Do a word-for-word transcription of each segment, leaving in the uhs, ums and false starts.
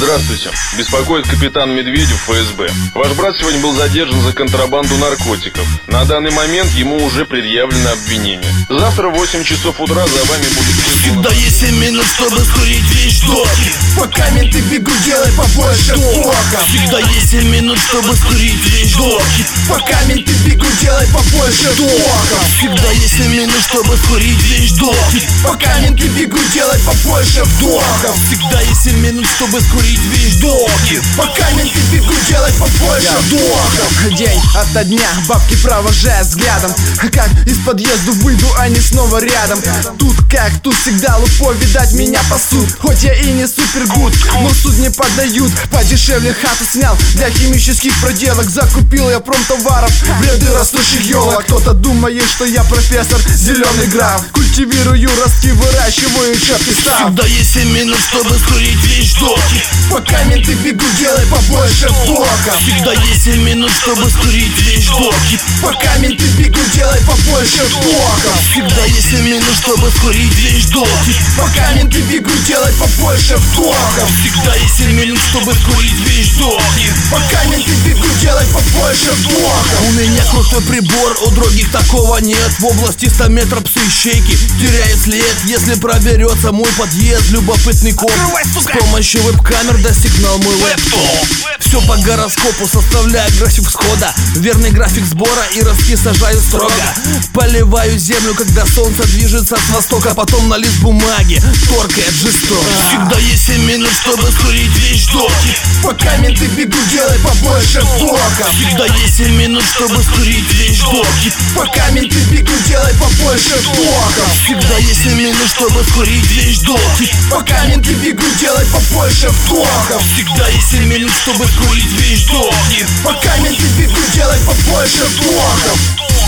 Здравствуйте. Беспокоит капитан Медведев, ФСБ. Ваш брат сегодня был задержан за контрабанду наркотиков. На данный момент ему уже предъявлено обвинение. Завтра в восемь часов утра за вами будет... Всегда есть семь минут, чтобы скурить весь дом. Пока менты бегут, делай побольше блоков. Всегда есть семь минут, чтобы скурить весь дом. Пока менты бегут, делай побольше блоков. Всегда есть семь минут, чтобы скурить весь дом. Пока менты бегут, делай побольше вдохов. Всегда есть семь минут, чтобы скурить весь дом. Пока менты бегут, делай побольше вдохов. День ото дня, бабки провожая взглядом. Как из подъезда выйду, они снова рядом. Тут как, тут всегда лупо, видать меня пасут. Хоть я и не супергуд, но суд не подают. Подешевле хату снял, для химических проделок. Закупил я промтоваров в ряды растущих елок. Кто-то думает, что я профессор, зеленый граф. Культивирую ростки, выращиваю четкий став. Всегда есть семь минут, чтобы скурить весь дом. Пока менты бегут, делай побольше блоков. Всегда есть семь минут, чтобы скурить весь дом. Пока менты бегут, делай побольше блоков. Всегда есть семь минут, чтобы скурить весь дом. Пока менты бегут, делай побольше вдохов. Всегда есть семь минут, чтобы скурить весь дом. Пока менты бегут, делай побольше вдохов. У меня крутой прибор, у других такого нет. В области ста метров псы-ищейки теряет след. Если проберется мой подъезд, любопытный коп с помощью веб-камер достигнал мой лэптоп. Все по гороскопу, составляю график всхода, верный график сбора и ростки сажаю строго. Поливаю землю, когда солнце движется с востока, потом на лист бумаги торкает жестоко. Всегда есть семь минут, чтобы скурить весь дом. Пока менты бегут, делай побольше блоков. Всегда есть семь минут, чтобы скурить весь дом. Пока менты бегут, делай побольше блоков. Всегда есть семь минут, чтобы скурить весь дом. Пока менты бегут, делай побольше вдохов. Всегда есть семь минут, чтобы скурить весь дом. Пока менты бегут, делай побольше вдохов.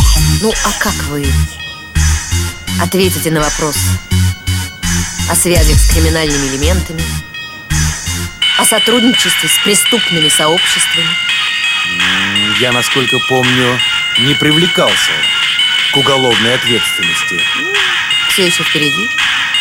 Ну а как вы ответите на вопрос о связях с криминальными элементами, о сотрудничестве с преступными сообществами? Я, насколько помню, не привлекался к уголовной ответственности. Все еще впереди.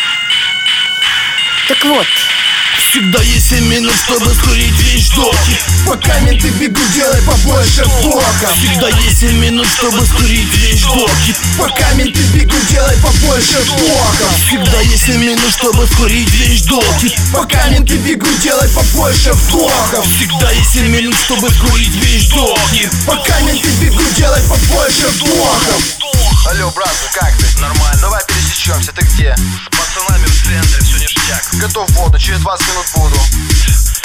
Так вот, всегда есть семь минут, чтобы скурить весь дом. Пока менты бегут, делай побольше блоков. Всегда есть семь минут, чтобы скурить весь дом. Пока менты бегут, делай побольше блоков. Всегда есть семь минут, чтобы скурить весь дом. Пока менты бегут, делай побольше вдохов. Всегда есть семь минут, чтобы скурить весь дом. Пока менты бегут, делай побольше вдохов. Алло, брат, ну как ты? Нормально. Давай пересечемся, ты где? С пацанами в центре, все ништяк. Готов воду, через двадцать минут буду.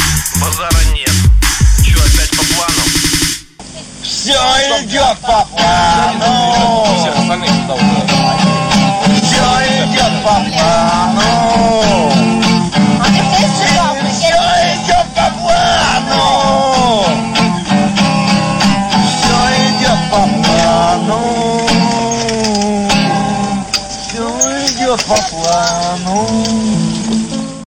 Базара нет. Че, опять по плану? Все идет по плану.